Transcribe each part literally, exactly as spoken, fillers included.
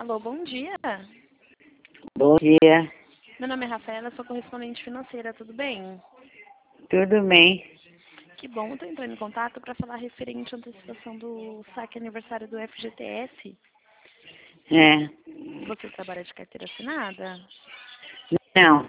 Alô, bom dia. Bom dia, Meu nome é Rafaela, sou correspondente financeira, tudo bem? tudo bem? Que bom, estou entrando em contato para falar referente à antecipação do saque aniversário do F G T S. É, Você trabalha de carteira assinada? não,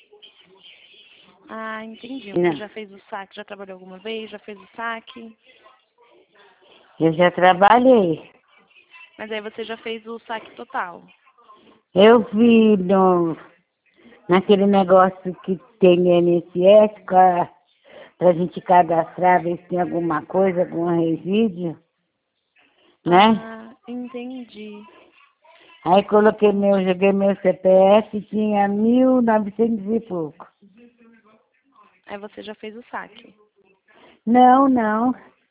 Ah, entendi. Você não, já fez o saque, já trabalhou alguma vez, já fez o saque? eu já trabalhei. Mas aí você já fez o saque total? Eu vi no, naquele negócio que tem no I N S S para a gente cadastrar, ver se tem alguma coisa, algum resíduo, né? Ah, entendi. Aí coloquei meu, joguei meu C P F, tinha mil e novecentos e pouco. Aí você já fez o saque. Não, não,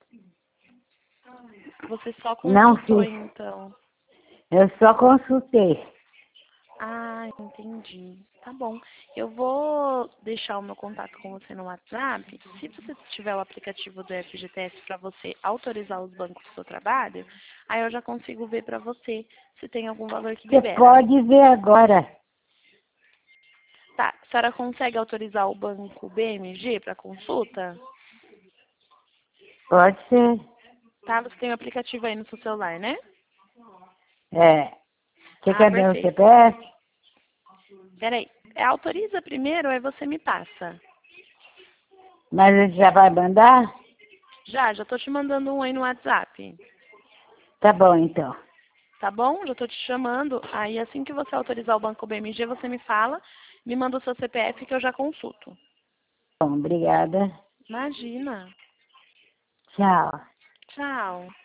Você só não consultou, fiz. então. Eu só consultei. Ah, entendi. Tá bom. Eu vou deixar o meu contato com você no WhatsApp. Se você tiver o aplicativo do F G T S para você autorizar os bancos do seu trabalho, aí eu já consigo ver para você se tem algum valor que Você libera. pode ver agora. Tá. A senhora consegue autorizar o banco B M G para consulta? Pode ser. Tá? Você tem o aplicativo aí no seu celular, né? É. Você Ah, quer ver o perfeito. C P F? Peraí. É, autoriza primeiro, aí você me passa. Mas ele já vai mandar? Já, já tô te mandando um aí no WhatsApp. Tá bom, então. Tá bom? Já estou te chamando. Aí assim que você autorizar o Banco B M G, você me fala, me manda o seu C P F que eu já consulto. Bom, obrigada. Imagina. Tchau. Tchau.